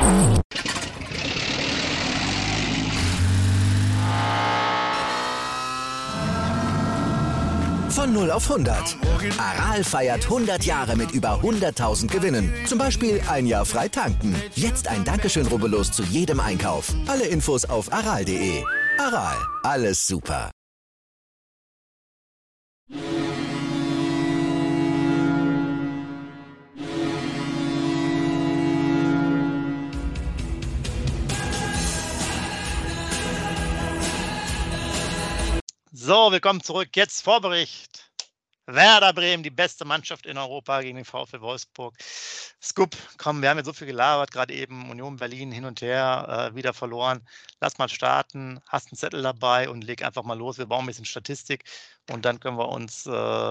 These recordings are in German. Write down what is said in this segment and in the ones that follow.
Von 0 auf 100. Aral feiert 100 Jahre mit über 100.000 Gewinnen. Zum Beispiel ein Jahr frei tanken. Jetzt ein Dankeschön, rubbellos zu jedem Einkauf. Alle Infos auf aral.de. Aral, alles super. So, willkommen zurück. Jetzt Vorbericht. Werder Bremen, die beste Mannschaft in Europa gegen den VfL Wolfsburg. Scoop, komm, wir haben jetzt so viel gelabert, gerade eben Union Berlin hin und her, wieder verloren. Lass mal starten, hast einen Zettel dabei und leg einfach mal los. Wir brauchen ein bisschen Statistik und dann können wir uns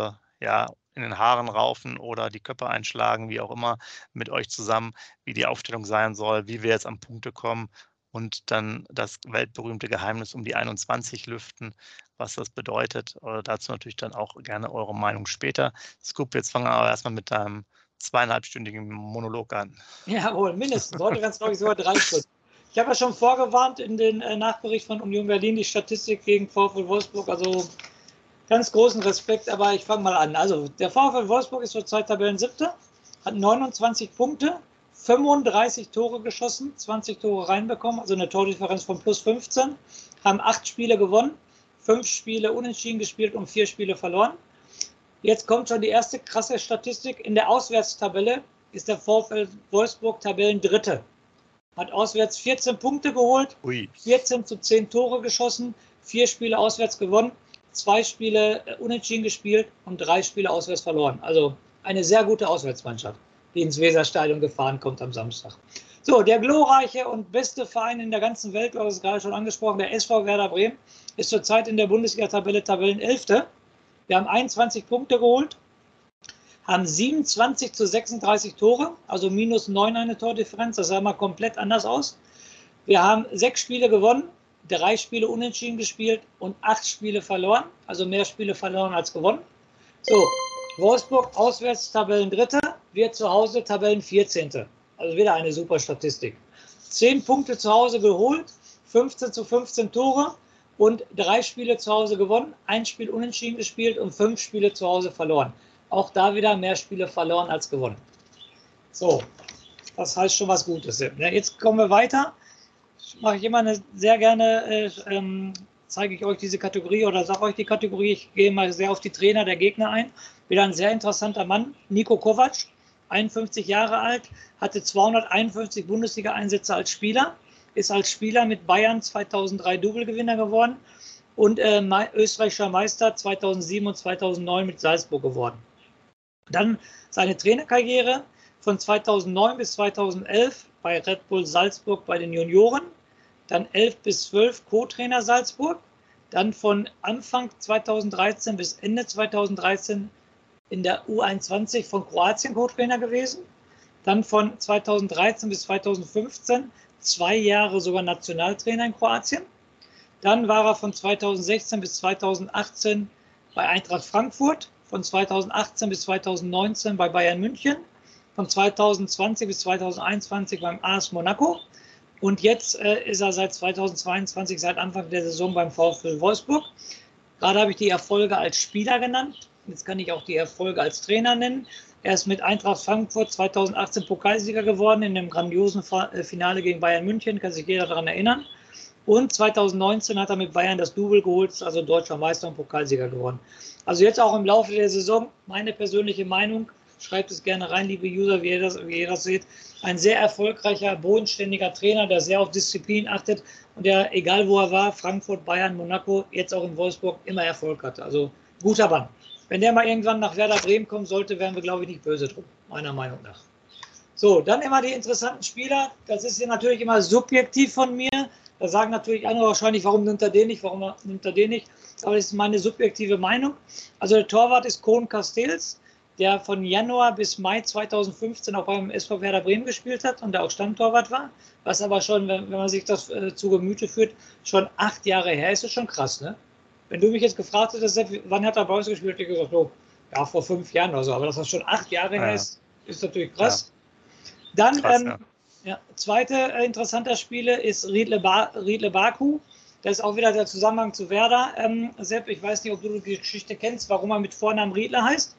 in den Haaren raufen oder die Köpfe einschlagen, wie auch immer, mit euch zusammen, wie die Aufstellung sein soll, wie wir jetzt an Punkte kommen und dann das weltberühmte Geheimnis um die 21 lüften, was das bedeutet. Dazu natürlich dann auch gerne eure Meinung später. Scoop, jetzt fangen wir aber erstmal mit deinem 2,5-stündigen Monolog an. Jawohl, mindestens. Heute ganz glaube ich sogar 3 Stunden. Ich habe ja schon vorgewarnt in den Nachbericht von Union Berlin, die Statistik gegen VfL Wolfsburg, also ganz großen Respekt, aber ich fange mal an. Also der VfL Wolfsburg ist zurzeit Tabellensiebter, hat 29 Punkte, 35 Tore geschossen, 20 Tore reinbekommen, also eine Tordifferenz von plus 15, haben 8 Spiele gewonnen, 5 Spiele unentschieden gespielt und 4 Spiele verloren. Jetzt kommt schon die erste krasse Statistik. In der Auswärtstabelle ist der VfL Wolfsburg Tabellendritte. Hat auswärts 14 Punkte geholt, 14 zu 10 Tore geschossen, 4 Spiele auswärts gewonnen, 2 Spiele unentschieden gespielt und 3 Spiele auswärts verloren. Also eine sehr gute Auswärtsmannschaft, die ins Weserstadion gefahren kommt am Samstag. So, der glorreiche und beste Verein in der ganzen Welt, du hast es gerade schon angesprochen, der SV Werder Bremen, ist zurzeit in der Bundesliga-Tabelle Tabellenelfte. Wir haben 21 Punkte geholt, haben 27 zu 36 Tore, also minus 9 eine Tordifferenz, das sah mal komplett anders aus. Wir haben 6 Spiele gewonnen, 3 Spiele unentschieden gespielt und 8 Spiele verloren, also mehr Spiele verloren als gewonnen. So, Wolfsburg auswärts Tabellendritte, wir zu Hause Tabellenvierzehnte. Also wieder eine super Statistik. 10 Punkte zu Hause geholt, 15 zu 15 Tore und 3 Spiele zu Hause gewonnen, 1 Spiel unentschieden gespielt und 5 Spiele zu Hause verloren. Auch da wieder mehr Spiele verloren als gewonnen. So, das heißt schon was Gutes. Jetzt kommen wir weiter. Mache ich immer sehr gerne, zeige ich euch diese Kategorie oder sage euch die Kategorie. Ich gehe mal sehr auf die Trainer der Gegner ein. Wieder ein sehr interessanter Mann, Niko Kovac, 51 Jahre alt, hatte 251 Bundesliga-Einsätze als Spieler, ist als Spieler mit Bayern 2003 Double-Gewinner geworden und österreichischer Meister 2007 und 2009 mit Salzburg geworden. Dann seine Trainerkarriere von 2009 bis 2011 bei Red Bull Salzburg bei den Junioren, dann 11 bis 12 Co-Trainer Salzburg, dann von Anfang 2013 bis Ende 2013 in der U21 von Kroatien Co-Trainer gewesen, dann von 2013 bis 2015 2 Jahre sogar Nationaltrainer in Kroatien, dann war er von 2016 bis 2018 bei Eintracht Frankfurt, von 2018 bis 2019 bei Bayern München, von 2020 bis 2021 beim AS Monaco und jetzt ist er seit 2022, seit Anfang der Saison beim VfL Wolfsburg. Gerade habe ich die Erfolge als Spieler genannt, jetzt kann ich auch die Erfolge als Trainer nennen. Er ist mit Eintracht Frankfurt 2018 Pokalsieger geworden in einem grandiosen Finale gegen Bayern München, kann sich jeder daran erinnern. Und 2019 hat er mit Bayern das Double geholt, ist also deutscher Meister und Pokalsieger geworden. Also jetzt auch im Laufe der Saison, meine persönliche Meinung, schreibt es gerne rein, liebe User, wie ihr das seht, ein sehr erfolgreicher, bodenständiger Trainer, der sehr auf Disziplin achtet und der, egal wo er war, Frankfurt, Bayern, Monaco, jetzt auch in Wolfsburg, immer Erfolg hatte. Also guter Mann. Wenn der mal irgendwann nach Werder Bremen kommen sollte, wären wir, glaube ich, nicht böse drum, meiner Meinung nach. So, dann immer die interessanten Spieler. Das ist ja natürlich immer subjektiv von mir. Da sagen natürlich andere wahrscheinlich, warum nimmt er den nicht, warum nimmt er den nicht. Aber das ist meine subjektive Meinung. Also der Torwart ist Koen Castells, der von Januar bis Mai 2015 auch beim SV Werder Bremen gespielt hat und der auch Stammtorwart war. Was aber schon, wenn man sich das zu Gemüte führt, schon 8 Jahre her ist, ist schon krass, ne? Wenn du mich jetzt gefragt hättest, wann hat er bei uns gespielt, hätte ich gesagt, oh, ja, vor 5 Jahren oder so. Aber dass das schon 8 Jahre her ist, ist natürlich krass. Ja. Dann, krass, Ja. Zweiter interessanter Spieler ist Riedle Baku. Das ist auch wieder der Zusammenhang zu Werder. Sepp, ich weiß nicht, ob du die Geschichte kennst, warum er mit Vornamen Riedle heißt.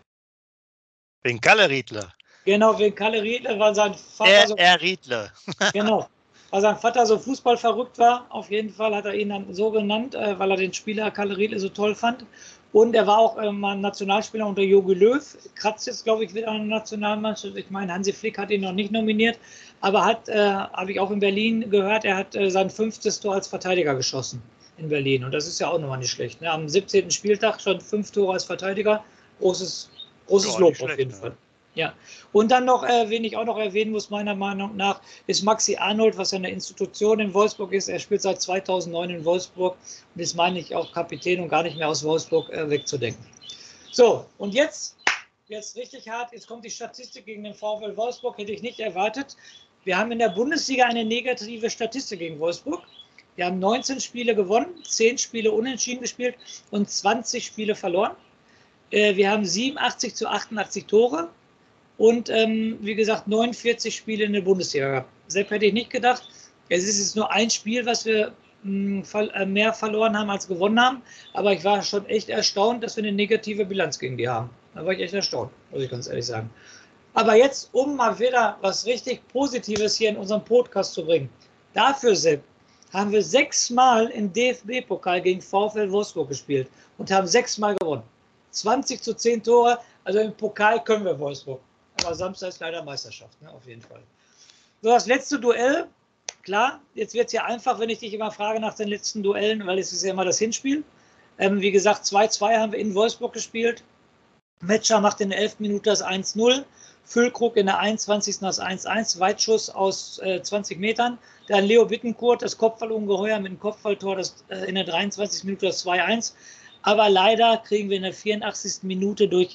Wegen Kalle Riedle. Genau, wegen Kalle Riedle, weil sein Vater Riedle. Genau, weil sein Vater so fußballverrückt war. Auf jeden Fall hat er ihn dann so genannt, weil er den Spieler Kalle Riedle so toll fand. Und er war auch mal Nationalspieler unter Jogi Löw. Kratzt jetzt, glaube ich, wieder an der Nationalmannschaft. Ich meine, Hansi Flick hat ihn noch nicht nominiert. Aber habe ich auch in Berlin gehört, er hat sein 5. Tor als Verteidiger geschossen in Berlin. Und das ist ja auch nochmal nicht schlecht. Ne? Am 17. Spieltag schon 5 Tore als Verteidiger. Großes Lob auf jeden Fall. Ja, und dann noch, wen ich auch noch erwähnen muss, meiner Meinung nach, ist Maxi Arnold, was ja eine Institution in Wolfsburg ist. Er spielt seit 2009 in Wolfsburg und ist, meine ich, auch Kapitän und gar nicht mehr aus Wolfsburg wegzudenken. So, und jetzt richtig hart, jetzt kommt die Statistik gegen den VfL Wolfsburg, hätte ich nicht erwartet. Wir haben in der Bundesliga eine negative Statistik gegen Wolfsburg. Wir haben 19 Spiele gewonnen, 10 Spiele unentschieden gespielt und 20 Spiele verloren. Wir haben 87 zu 88 Tore. Und wie gesagt, 49 Spiele in der Bundesliga gehabt. Sepp, hätte ich nicht gedacht. Es ist jetzt nur ein Spiel, was wir mehr verloren haben als gewonnen haben. Aber ich war schon echt erstaunt, dass wir eine negative Bilanz gegen die haben. Da war ich echt erstaunt, muss ich ganz ehrlich sagen. Aber jetzt, um mal wieder was richtig Positives hier in unserem Podcast zu bringen. Dafür, Sepp, haben wir 6-mal im DFB-Pokal gegen VfL Wolfsburg gespielt und haben 6-mal gewonnen. 20 zu 10 Tore. Also im Pokal können wir Wolfsburg. Aber Samstag ist leider Meisterschaft, ne? Auf jeden Fall. So, das letzte Duell, klar, jetzt wird es ja einfach, wenn ich dich immer frage nach den letzten Duellen, weil es ist ja immer das Hinspiel. Wie gesagt, 2-2 haben wir in Wolfsburg gespielt. Metscher macht in der 11. Minute das 1-0. Füllkrug in der 21. das 1-1. Weitschuss aus 20 Metern. Dann Leo Bittencourt, das Kopfballungeheuer mit dem Kopfballtor, das in der 23. Minute das 2-1. Aber leider kriegen wir in der 84. Minute durch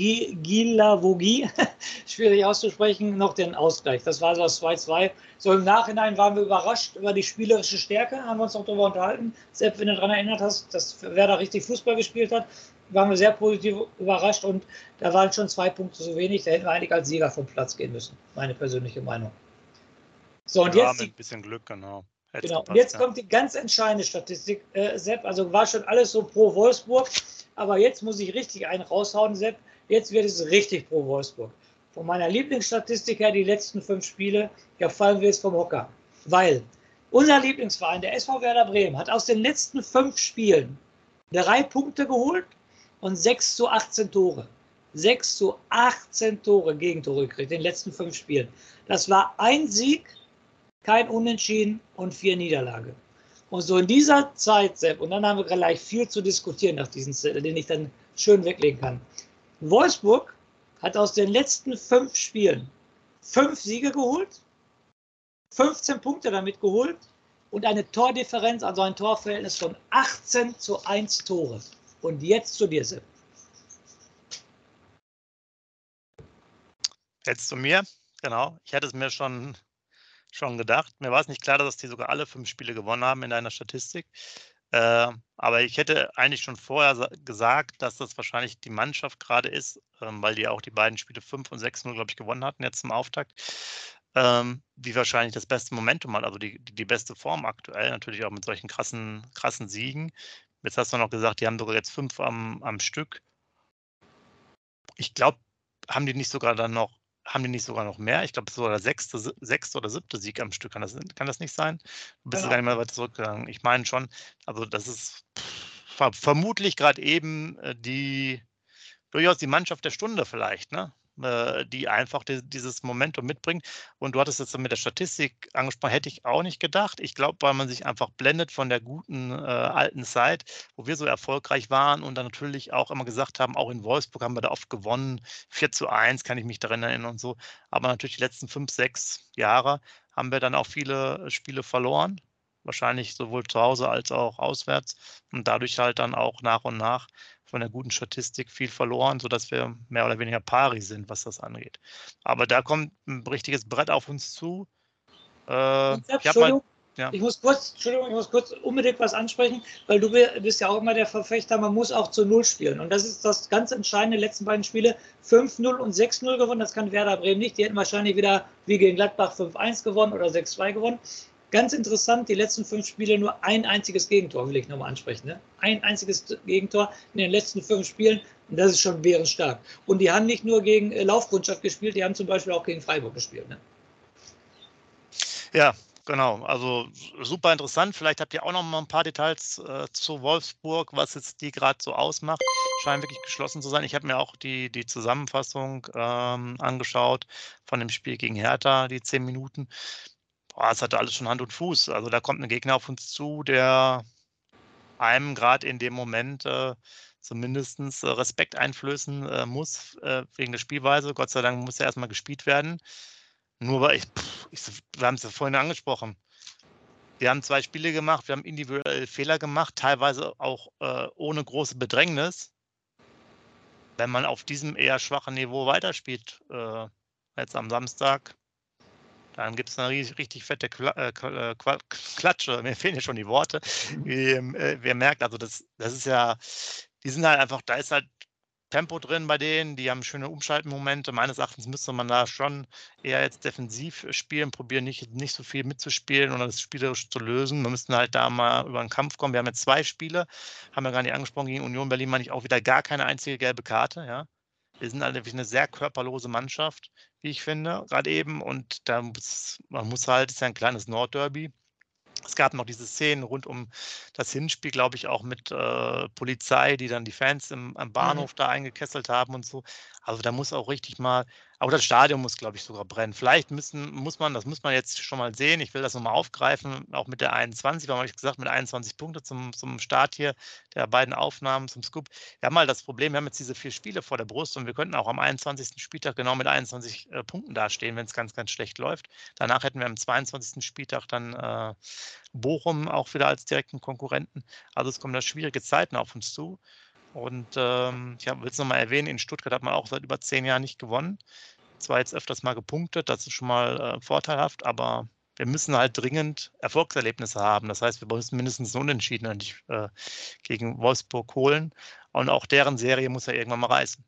Guilavogui, schwierig auszusprechen, noch den Ausgleich. Das war so das 2-2. So im Nachhinein waren wir überrascht über die spielerische Stärke, haben wir uns noch darüber unterhalten. Selbst wenn du daran erinnert hast, dass Werder richtig Fußball gespielt hat, waren wir sehr positiv überrascht und da waren schon 2 Punkte zu wenig. Da hätten wir eigentlich als Sieger vom Platz gehen müssen. Meine persönliche Meinung. So, und ja, jetzt mit ein bisschen Glück, genau. Genau, und jetzt kommt die ganz entscheidende Statistik, Sepp. Also war schon alles so pro Wolfsburg, aber jetzt muss ich richtig einen raushauen, Sepp. Jetzt wird es richtig pro Wolfsburg. Von meiner Lieblingsstatistik her, die letzten 5 Spiele, da fallen wir jetzt vom Hocker. Weil unser Lieblingsverein, der SV Werder Bremen, hat aus den letzten 5 Spielen 3 Punkte geholt und 6 zu 18 Tore. 6 zu 18 Tore Gegentore gekriegt in den letzten 5 Spielen. Das war ein Sieg, kein Unentschieden und 4 Niederlagen. Und so in dieser Zeit, Sepp, und dann haben wir gleich viel zu diskutieren nach diesem Zettel, den ich dann schön weglegen kann. Wolfsburg hat aus den letzten 5 Spielen 5 Siege geholt, 15 Punkte damit geholt und eine Tordifferenz, also ein Torverhältnis von 18 zu 1 Tore. Und jetzt zu dir, Sepp. Jetzt zu mir, genau. Ich hatte es mir schon gedacht. Mir war es nicht klar, dass die sogar alle 5 Spiele gewonnen haben in deiner Statistik. Aber ich hätte eigentlich schon vorher gesagt, dass das wahrscheinlich die Mannschaft gerade ist, weil die auch die beiden Spiele 5 und 6-0, glaube ich, gewonnen hatten jetzt zum Auftakt, die wahrscheinlich das beste Momentum hat, also die beste Form aktuell, natürlich auch mit solchen krassen Siegen. Jetzt hast du noch gesagt, die haben sogar jetzt 5 am Stück. Ich glaube, haben die nicht sogar noch mehr? Ich glaube, es ist sogar der 6. oder 7. Sieg am Stück. Kann das nicht sein? Du bist gar nicht mehr weiter zurückgegangen. Ich meine schon, also das ist vermutlich gerade eben durchaus die Mannschaft der Stunde vielleicht, ne? Die einfach dieses Momentum mitbringt. Und du hattest jetzt mit der Statistik angesprochen, hätte ich auch nicht gedacht. Ich glaube, weil man sich einfach blendet von der guten alten Zeit, wo wir so erfolgreich waren und dann natürlich auch immer gesagt haben, auch in Wolfsburg haben wir da oft gewonnen, 4-1, kann ich mich daran erinnern und so. Aber natürlich die letzten 5, 6 Jahre haben wir dann auch viele Spiele verloren, wahrscheinlich sowohl zu Hause als auch auswärts und dadurch halt dann auch nach und nach von der guten Statistik viel verloren, sodass wir mehr oder weniger pari sind, was das angeht. Aber da kommt ein richtiges Brett auf uns zu. Entschuldigung, Ja. Ich muss kurz unbedingt was ansprechen, weil du bist ja auch immer der Verfechter, man muss auch zu Null spielen. Und das ist das ganz Entscheidende, die letzten beiden Spiele 5-0 und 6-0 gewonnen, das kann Werder Bremen nicht. Die hätten wahrscheinlich wieder wie gegen Gladbach 5-1 gewonnen oder 6-2 gewonnen. Ganz interessant, die letzten 5 Spiele nur ein einziges Gegentor, will ich nochmal ansprechen. Ne? Ein einziges Gegentor in den letzten 5 Spielen und das ist schon bärenstark. Und die haben nicht nur gegen Laufkundschaft gespielt, die haben zum Beispiel auch gegen Freiburg gespielt. Ne? Ja, genau. Also super interessant. Vielleicht habt ihr auch noch mal ein paar Details zu Wolfsburg, was jetzt die gerade so ausmacht. Scheint wirklich geschlossen zu sein. Ich habe mir auch die Zusammenfassung angeschaut von dem Spiel gegen Hertha, die 10 Minuten. Boah, es hatte alles schon Hand und Fuß. Also da kommt ein Gegner auf uns zu, der einem gerade in dem Moment zumindest Respekt einflößen muss wegen der Spielweise. Gott sei Dank muss er erstmal gespielt werden. Nur weil wir haben es ja vorhin angesprochen. Wir haben 2 Spiele gemacht, wir haben individuell Fehler gemacht, teilweise auch ohne große Bedrängnis. Wenn man auf diesem eher schwachen Niveau weiterspielt, jetzt am Samstag, dann gibt es eine richtig fette Klatsche. Mir fehlen ja schon die Worte. Wer merkt, also das ist ja, die sind halt einfach, da ist halt Tempo drin bei denen, die haben schöne Umschaltmomente. Meines Erachtens müsste man da schon eher jetzt defensiv spielen, probieren nicht so viel mitzuspielen und das spielerisch zu lösen. Wir müssten halt da mal über einen Kampf kommen. Wir haben jetzt 2 Spiele, haben wir gar nicht angesprochen, gegen Union Berlin meine ich auch wieder gar keine einzige gelbe Karte. Ja. Wir sind halt wirklich eine sehr körperlose Mannschaft, wie ich finde, gerade eben. Und man muss halt, es ist ja ein kleines Nordderby. Es gab noch diese Szenen rund um das Hinspiel, glaube ich, auch mit Polizei, die dann die Fans am Bahnhof da eingekesselt haben und so. Also da muss auch richtig mal, auch das Stadion muss, glaube ich, sogar brennen. Vielleicht das muss man jetzt schon mal sehen. Ich will das nochmal aufgreifen, auch mit der 21, weil habe ich gesagt, mit 21 Punkte zum Start hier der beiden Aufnahmen zum Scoop. Wir haben halt das Problem, wir haben jetzt diese 4 Spiele vor der Brust und wir könnten auch am 21. Spieltag genau mit 21 Punkten dastehen, wenn es ganz, ganz schlecht läuft. Danach hätten wir am 22. Spieltag dann Bochum auch wieder als direkten Konkurrenten. Also es kommen da schwierige Zeiten auf uns zu. Und ich will es nochmal erwähnen, in Stuttgart hat man auch seit über 10 Jahren nicht gewonnen. Zwar jetzt öfters mal gepunktet, das ist schon mal vorteilhaft, aber wir müssen halt dringend Erfolgserlebnisse haben. Das heißt, wir müssen mindestens ein Unentschieden gegen Wolfsburg holen. Und auch deren Serie muss ja irgendwann mal reißen.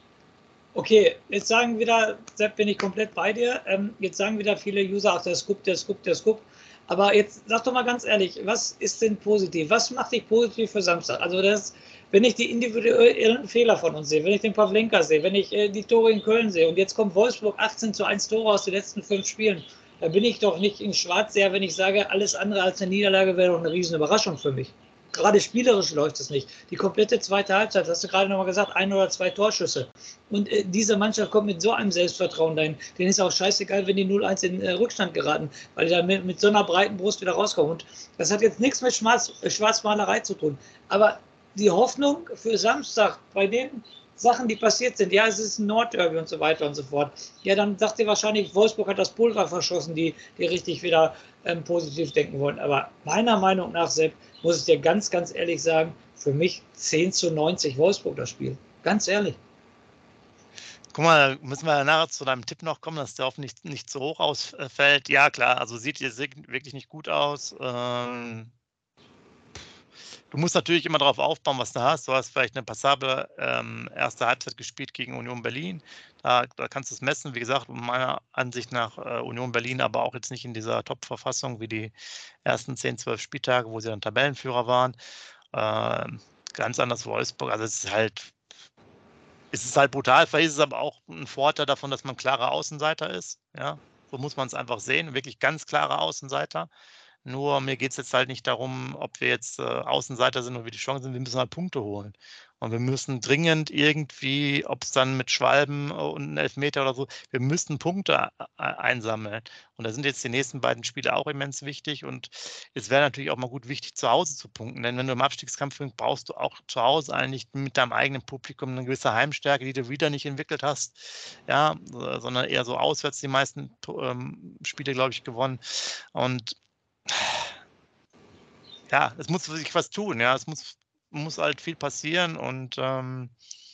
Okay, jetzt sagen wieder, Sepp, bin ich komplett bei dir. Jetzt sagen wieder viele User, ach, der Scoop. Aber jetzt sag doch mal ganz ehrlich, was ist denn positiv? Was macht dich positiv für Samstag? Also wenn ich die individuellen Fehler von uns sehe, wenn ich den Pavlenka sehe, wenn ich die Tore in Köln sehe und jetzt kommt Wolfsburg 18:1 Tore aus den letzten 5 Spielen, da bin ich doch nicht in Schwarzseher, wenn ich sage, alles andere als eine Niederlage wäre doch eine riesen Überraschung für mich. Gerade spielerisch läuft es nicht. Die komplette zweite Halbzeit, hast du gerade nochmal gesagt, 1 oder 2 Torschüsse. Und diese Mannschaft kommt mit so einem Selbstvertrauen dahin. Denen ist auch scheißegal, wenn die 0-1 in Rückstand geraten, weil die dann mit so einer breiten Brust wieder rauskommen. Und das hat jetzt nichts mit Schwarzmalerei zu tun. Aber die Hoffnung für Samstag bei den Sachen, die passiert sind, ja, es ist ein Nordderby und so weiter und so fort. Ja, dann sagt ihr wahrscheinlich, Wolfsburg hat das Pulver verschossen, die richtig wieder positiv denken wollen. Aber meiner Meinung nach, Sepp, muss ich dir ganz, ganz ehrlich sagen, für mich 10:90 Wolfsburg das Spiel. Ganz ehrlich. Guck mal, müssen wir nachher zu deinem Tipp noch kommen, dass der hoffentlich nicht zu hoch ausfällt. Ja, klar, also sieht hier wirklich nicht gut aus. Du musst natürlich immer darauf aufbauen, was du hast. Du hast vielleicht eine passable erste Halbzeit gespielt gegen Union Berlin. Da kannst du es messen. Wie gesagt, meiner Ansicht nach Union Berlin, aber auch jetzt nicht in dieser Top-Verfassung wie die ersten 10, 12 Spieltage, wo sie dann Tabellenführer waren. Ganz anders Wolfsburg. Also es ist halt brutal. Vielleicht ist es aber auch ein Vorteil davon, dass man klarer Außenseiter ist. Ja, so muss man es einfach sehen. Wirklich ganz klare Außenseiter. Nur mir geht es jetzt halt nicht darum, ob wir jetzt Außenseiter sind oder wie die Chancen sind. Wir müssen halt Punkte holen. Und wir müssen dringend irgendwie, ob es dann mit Schwalben und einen Elfmeter oder so, wir müssen Punkte einsammeln. Und da sind jetzt die nächsten beiden Spiele auch immens wichtig. Und es wäre natürlich auch mal gut wichtig, zu Hause zu punkten. Denn wenn du im Abstiegskampf bist, brauchst du auch zu Hause eigentlich mit deinem eigenen Publikum eine gewisse Heimstärke, die du wieder nicht entwickelt hast. Ja, sondern eher so auswärts die meisten Spiele, glaube ich, gewonnen. Und ja, es muss sich was tun, ja. Es muss halt viel passieren und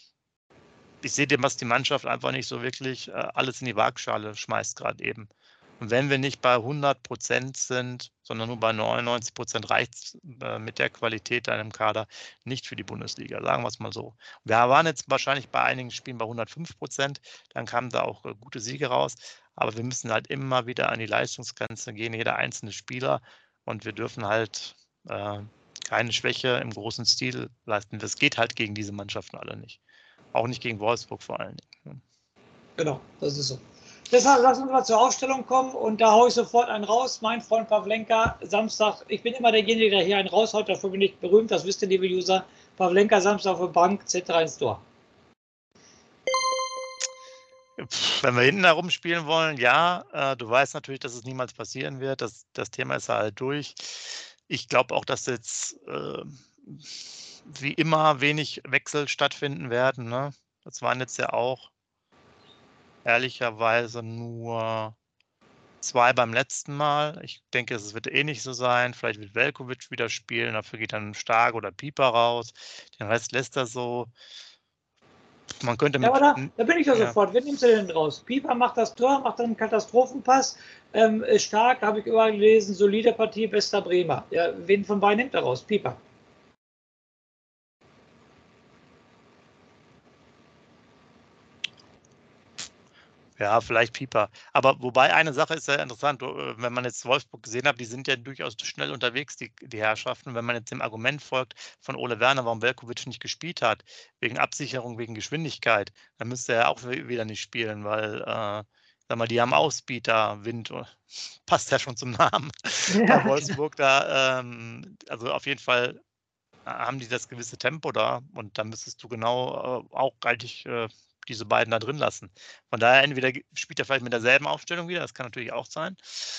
ich sehe dem, was die Mannschaft einfach nicht so wirklich alles in die Waagschale schmeißt gerade eben. Und wenn wir nicht bei 100% sind, sondern nur bei 99%, reicht es mit der Qualität deinem Kader nicht für die Bundesliga, sagen wir es mal so. Wir waren jetzt wahrscheinlich bei einigen Spielen bei 105%, dann kamen da auch gute Siege raus, aber wir müssen halt immer wieder an die Leistungsgrenze gehen, jeder einzelne Spieler, und wir dürfen halt keine Schwäche im großen Stil leisten. Das geht halt gegen diese Mannschaften alle nicht. Auch nicht gegen Wolfsburg vor allen Dingen. Genau, das ist so. Deshalb lass uns mal zur Aufstellung kommen und da haue ich sofort einen raus. Mein Freund Pavlenka, Samstag, ich bin immer derjenige, der hier einen raushaut, dafür bin ich berühmt, das wisst ihr, liebe User. Pavlenka, Samstag auf der Bank, Zetra ins Tor. Wenn wir hinten herum spielen wollen, ja, du weißt natürlich, dass es niemals passieren wird, das Thema ist halt durch. Ich glaube auch, dass jetzt wie immer wenig Wechsel stattfinden werden, ne? Das waren jetzt ja auch ehrlicherweise nur 2 beim letzten Mal. Ich denke, es wird eh nicht so sein. Vielleicht wird Veljković wieder spielen, dafür geht dann Stark oder Pieper raus. Den Rest lässt er so. Man könnte Ja, mit. aber da bin ich ja sofort. Wen nimmst du denn raus? Pieper macht das Tor, macht dann einen Katastrophenpass. Stark, habe ich überall gelesen, solide Partie, bester Bremer. Ja, wen von beiden nimmt er raus? Pieper. Ja, vielleicht Pieper. Aber wobei eine Sache ist ja interessant, wenn man jetzt Wolfsburg gesehen hat, die sind ja durchaus schnell unterwegs, die Herrschaften. Wenn man jetzt dem Argument folgt von Ole Werner, warum Veljković nicht gespielt hat, wegen Absicherung, wegen Geschwindigkeit, dann müsste er auch wieder nicht spielen, weil, sag mal, die haben Ausbieter, Wind, passt ja schon zum Namen. Bei Wolfsburg da, also auf jeden Fall haben die das gewisse Tempo da und da müsstest du genau auch eigentlich diese beiden da drin lassen. Von daher entweder spielt er vielleicht mit derselben Aufstellung wieder, das kann natürlich auch sein.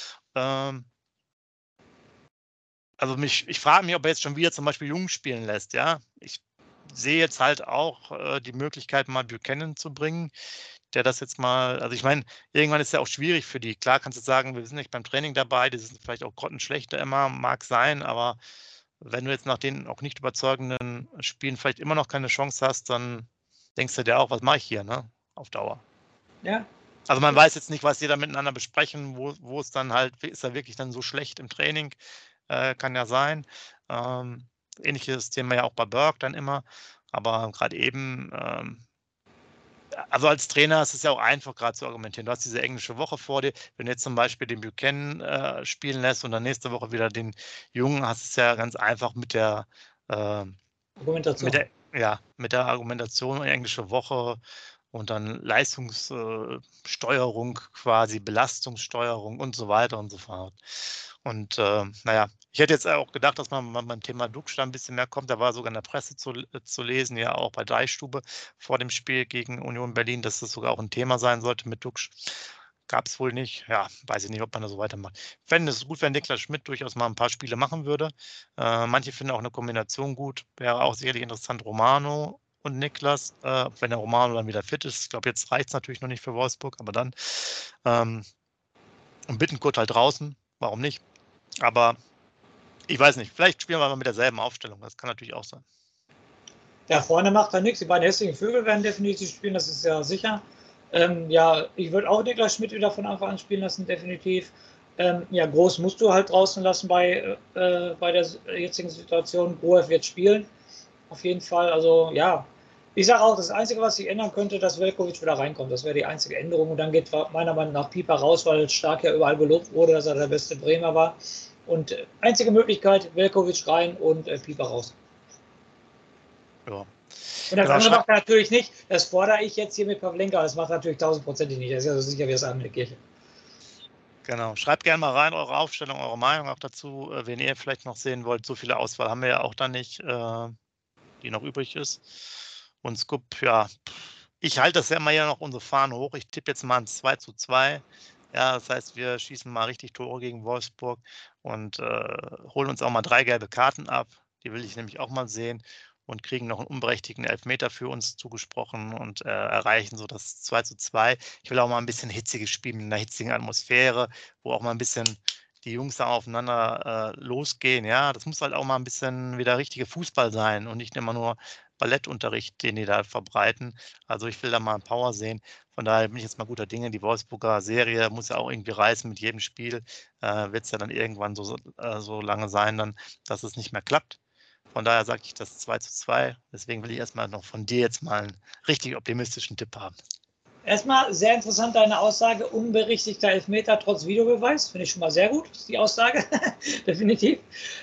Also ich frage mich, ob er jetzt schon wieder zum Beispiel Jung spielen lässt, ja. Ich sehe jetzt halt auch die Möglichkeit, mal Buchanan zu bringen, der das jetzt mal, also ich meine, irgendwann ist ja auch schwierig für die. Klar kannst du sagen, wir sind nicht beim Training dabei, die sind vielleicht auch grottenschlechter immer, mag sein, aber wenn du jetzt nach den auch nicht überzeugenden Spielen vielleicht immer noch keine Chance hast, dann denkst du dir auch, was mache ich hier, ne? Auf Dauer. Ja. Also man weiß jetzt nicht, was die da miteinander besprechen, wo es dann halt, ist er wirklich dann so schlecht im Training? Kann ja sein. Ähnliches Thema ja auch bei Burke dann immer. Aber gerade eben, also als Trainer ist es ja auch einfach gerade zu argumentieren. Du hast diese englische Woche vor dir. Wenn du jetzt zum Beispiel den Buchanan spielen lässt und dann nächste Woche wieder den Jungen, hast du es ja ganz einfach mit der Argumentation. Mit der Argumentation englische Woche und dann Leistungssteuerung quasi, Belastungssteuerung und so weiter und so fort. Und ich hätte jetzt auch gedacht, dass man beim Thema Duksch da ein bisschen mehr kommt. Da war sogar in der Presse zu lesen, ja auch bei Deichstube vor dem Spiel gegen Union Berlin, dass das sogar auch ein Thema sein sollte mit Duksch. Gab es wohl nicht. Ja, weiß ich nicht, ob man da so weitermacht. Ich fände es gut, wenn Niklas Schmidt durchaus mal ein paar Spiele machen würde. Manche finden auch eine Kombination gut. Wäre auch sicherlich interessant, Romano und Niklas, wenn der Romano dann wieder fit ist. Ich glaube, jetzt reicht es natürlich noch nicht für Wolfsburg, aber dann. Und Bittencourt halt draußen. Warum nicht? Aber ich weiß nicht. Vielleicht spielen wir mal mit derselben Aufstellung. Das kann natürlich auch sein. Ja, vorne macht er nichts. Die beiden hässlichen Vögel werden definitiv spielen, das ist ja sicher. Ich würde auch Niklas Schmidt wieder von Anfang an spielen lassen, definitiv. Groß musst du halt draußen lassen bei der jetzigen Situation. Groß wird spielen, auf jeden Fall. Also ja, ich sage auch, das Einzige, was sich ändern könnte, dass Veljković wieder reinkommt. Das wäre die einzige Änderung. Und dann geht meiner Meinung nach Pieper raus, weil Stark ja überall gelobt wurde, dass er der beste Bremer war. Und einzige Möglichkeit, Veljković rein und Pieper raus. Ja. Und das andere macht er natürlich nicht. Das fordere ich jetzt hier mit Pavlenka. Das macht er natürlich 1000%ig nicht. Das ist ja so sicher wie das Abend in der Kirche. Genau. Schreibt gerne mal rein, eure Aufstellung, eure Meinung auch dazu, wen ihr vielleicht noch sehen wollt. So viele Auswahl haben wir ja auch da nicht, die noch übrig ist. Und Scoop, ja, ich halte das ja immer hier noch unsere Fahne hoch. Ich tippe jetzt mal ein 2:2. Ja, das heißt, wir schießen mal richtig Tore gegen Wolfsburg und holen uns auch mal 3 gelbe Karten ab. Die will ich nämlich auch mal sehen. Und kriegen noch einen unberechtigten Elfmeter für uns zugesprochen und erreichen so das 2:2. Ich will auch mal ein bisschen hitziges Spiel mit einer hitzigen Atmosphäre, wo auch mal ein bisschen die Jungs da aufeinander losgehen. Ja, das muss halt auch mal ein bisschen wieder richtiger Fußball sein und nicht immer nur Ballettunterricht, den die da verbreiten. Also ich will da mal Power sehen. Von daher bin ich jetzt mal guter Dinge. Die Wolfsburger Serie muss ja auch irgendwie reißen mit jedem Spiel. Wird es ja dann irgendwann so lange sein, dann, dass es nicht mehr klappt. Von daher sage ich das 2:2. Deswegen will ich erstmal noch von dir jetzt mal einen richtig optimistischen Tipp haben. Erstmal sehr interessant deine Aussage, unberichtigter Elfmeter trotz Videobeweis. Finde ich schon mal sehr gut, die Aussage, definitiv.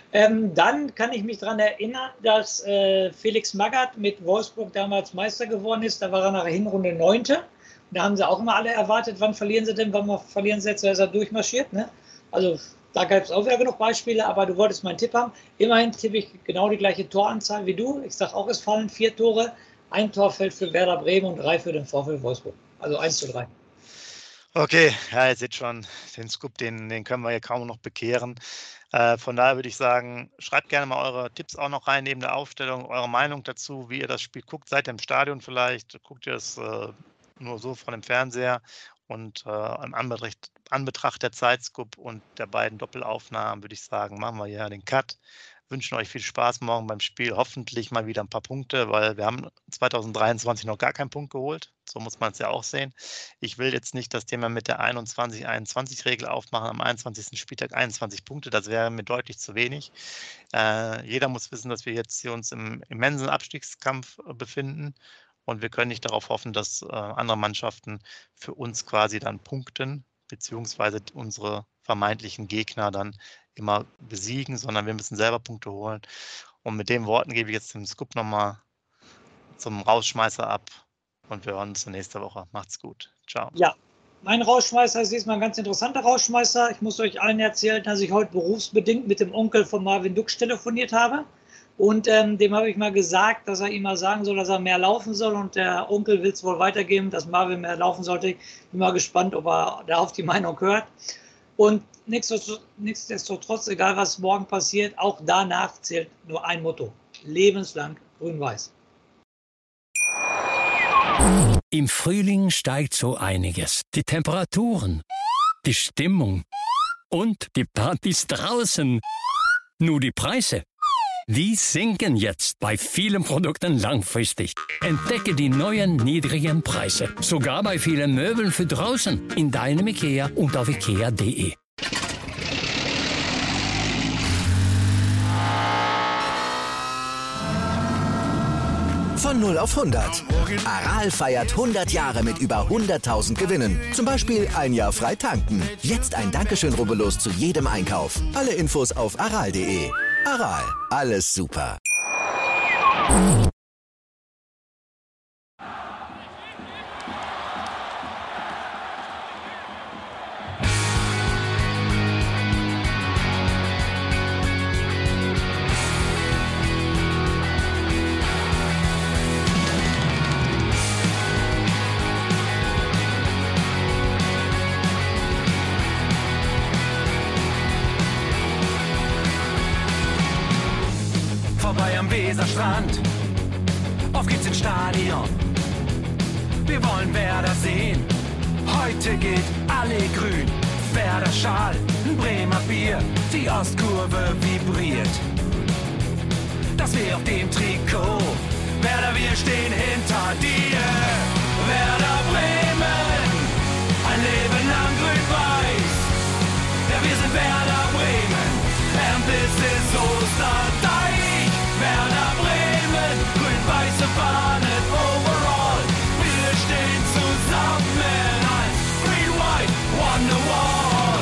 Dann kann ich mich daran erinnern, dass Felix Magath mit Wolfsburg damals Meister geworden ist. Da war er nach der Hinrunde 9. Da haben sie auch immer alle erwartet, wann verlieren sie denn, wann verlieren sie jetzt, da ist er durchmarschiert. Ne? Also da gab es auch wieder genug Beispiele, aber du wolltest meinen Tipp haben. Immerhin tippe ich genau die gleiche Toranzahl wie du. Ich sage auch, es fallen 4 Tore. 1 Tor fällt für Werder Bremen und 3 für den VfL Wolfsburg. Also 1:3. Okay, ja, ihr seht schon, den Scoop, den können wir hier kaum noch bekehren. Von daher würde ich sagen, schreibt gerne mal eure Tipps auch noch rein neben der Aufstellung, eure Meinung dazu, wie ihr das Spiel guckt. Seid ihr im Stadion vielleicht? Guckt ihr es nur so von dem Fernseher? Und im Anbetracht der Zeitscoop und der beiden Doppelaufnahmen würde ich sagen, machen wir hier den Cut. Wünschen euch viel Spaß morgen beim Spiel. Hoffentlich mal wieder ein paar Punkte, weil wir haben 2023 noch gar keinen Punkt geholt. So muss man es ja auch sehen. Ich will jetzt nicht das Thema mit der 21-21-Regel aufmachen. Am 21. Spieltag 21 Punkte, das wäre mir deutlich zu wenig. Jeder muss wissen, dass wir jetzt hier uns im immensen Abstiegskampf befinden. Und wir können nicht darauf hoffen, dass andere Mannschaften für uns quasi dann punkten, beziehungsweise unsere vermeintlichen Gegner dann immer besiegen, sondern wir müssen selber Punkte holen. Und mit den Worten gebe ich jetzt den Scoop nochmal zum Rausschmeißer ab und wir hören uns nächste Woche. Macht's gut. Ciao. Ja, mein Rausschmeißer ist diesmal ein ganz interessanter Rausschmeißer. Ich muss euch allen erzählen, dass ich heute berufsbedingt mit dem Onkel von Marvin Duksch telefoniert habe. Und dem habe ich mal gesagt, dass er ihm mal sagen soll, dass er mehr laufen soll. Und der Onkel will es wohl weitergeben, dass Marvin mehr laufen sollte. Ich bin mal gespannt, ob er da auf die Meinung hört. Und nichtsdestotrotz, egal was morgen passiert, auch danach zählt nur ein Motto: lebenslang grün-weiß. Im Frühling steigt so einiges. Die Temperaturen, die Stimmung und die Partys draußen. Nur die Preise, die sinken jetzt bei vielen Produkten langfristig. Entdecke die neuen niedrigen Preise, sogar bei vielen Möbeln für draußen, in deinem IKEA und auf ikea.de. Von 0 auf 100. Aral feiert 100 Jahre mit über 100.000 Gewinnen. Zum Beispiel ein Jahr frei tanken. Jetzt ein Dankeschön, rubbellos zu jedem Einkauf. Alle Infos auf aral.de. Aral, alles super. Vorbei am Weserstrand, auf geht's ins Stadion. Wir wollen Werder sehen, heute geht alle grün. Werder Schal, ein Bremer Bier, die Ostkurve vibriert. Das weh auf dem Trikot, Werder, wir stehen hinter dir. Werder Bremen, ein Leben lang grün-weiß. Ja, wir sind Werder Bremen, and this is Osterdeich. Werder Bremen, grün-weiße Fahnen overall. Wir stehen zusammen als Green-White Wonderwall.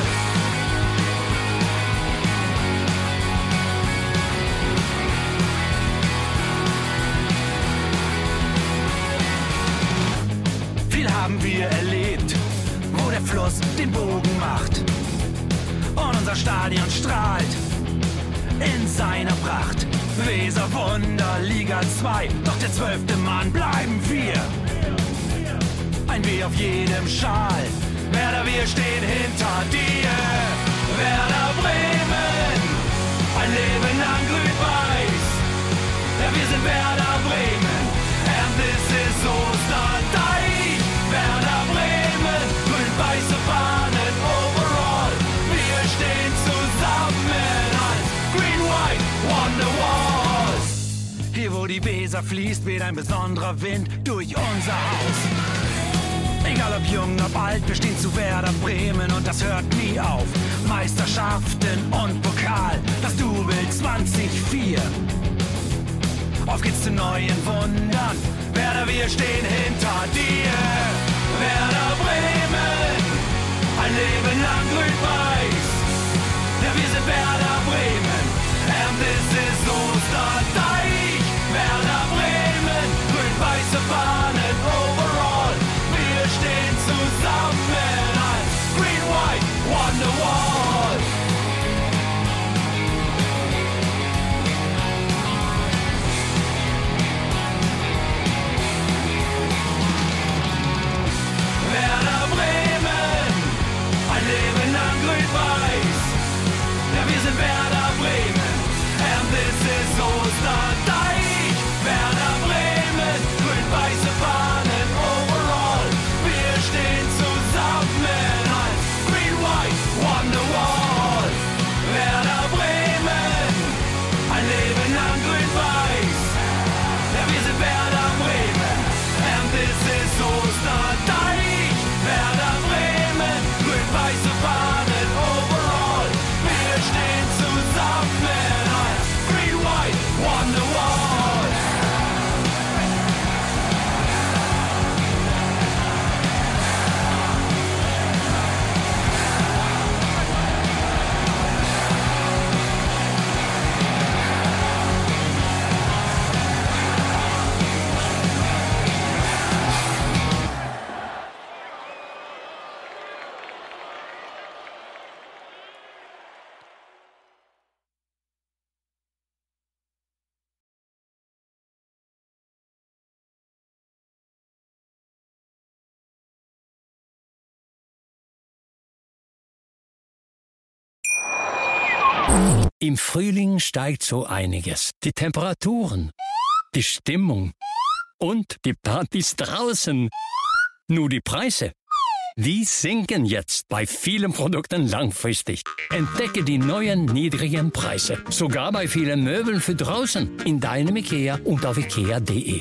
Viel haben wir erlebt, wo der Fluss den Bogen macht. Und unser Stadion strahlt in seiner Pracht. Weser Wunder, Liga 2, doch der 12. Mann bleiben wir. Ein W auf jedem Schal, Werder, wir stehen hinter dir. Werder Bremen, ein Leben lang grün-weiß. Ja, wir sind Werder Bremen, and this is Osterdeich. Werder Bremen, grün-weiße Fahnen overall. Wir stehen zusammen als Green-White Wonderwalls. Hier wo Wo die Weser fließt, weht ein besonderer Wind durch unser Haus. Egal ob jung, ob alt, wir stehen zu Werder Bremen und das hört nie auf. Meisterschaften und Pokal, das Double 2004. Auf geht's zu neuen Wundern, Werder, wir stehen hinter dir. Werder Bremen, ein Leben lang grün-weiß. Ja, wir sind Werder Bremen, and this is Osterdeich. Werder Bremen, grün-weiße Fahnen overall. Wir stehen zusammen als Green-White Wonderwall. Werder Bremen, ein Leben lang grün-weiß. Ja, wir sind Werder Bremen, and this is Osterdeich. Werder Bremen, grün-weiße Fahnen overall. Wir stehen zusammen als Green-White Wonderwall. Werder Bremen, ein Leben lang grün-weiß. Ja, wir sind Werder Bremen, and this is Osterdeich. Werder Bremen, grün-weiße Fahnen overall. Wir stehen zusammen als Green-White Wonderwall. Im Frühling steigt so einiges. Die Temperaturen, die Stimmung und die Partys draußen. Nur die Preise, die sinken jetzt bei vielen Produkten langfristig. Entdecke die neuen niedrigen Preise. Sogar bei vielen Möbeln für draußen. In deinem IKEA und auf ikea.de.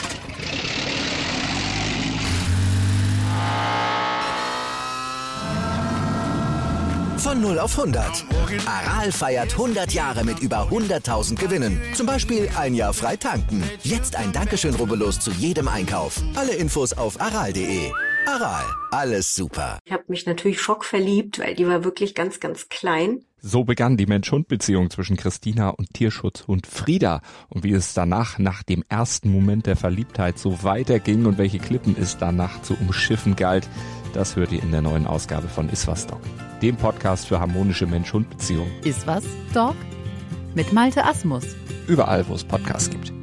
Von 0 auf 100. Aral feiert 100 Jahre mit über 100.000 Gewinnen. Zum Beispiel ein Jahr frei tanken. Jetzt ein Dankeschön, rubbellos zu jedem Einkauf. Alle Infos auf aral.de. Aral, alles super. Ich habe mich natürlich schockverliebt, weil die war wirklich ganz, ganz klein. So begann die Mensch-Hund-Beziehung zwischen Christina und Tierschutzhund Frieda. Und wie es danach, nach dem ersten Moment der Verliebtheit, so weiterging und welche Klippen es danach zu umschiffen galt, das hört ihr in der neuen Ausgabe von Iswas Dog, dem Podcast für harmonische Mensch-Hund-Beziehungen. Iswas Dog? Mit Malte Asmus. Überall, wo es Podcasts gibt.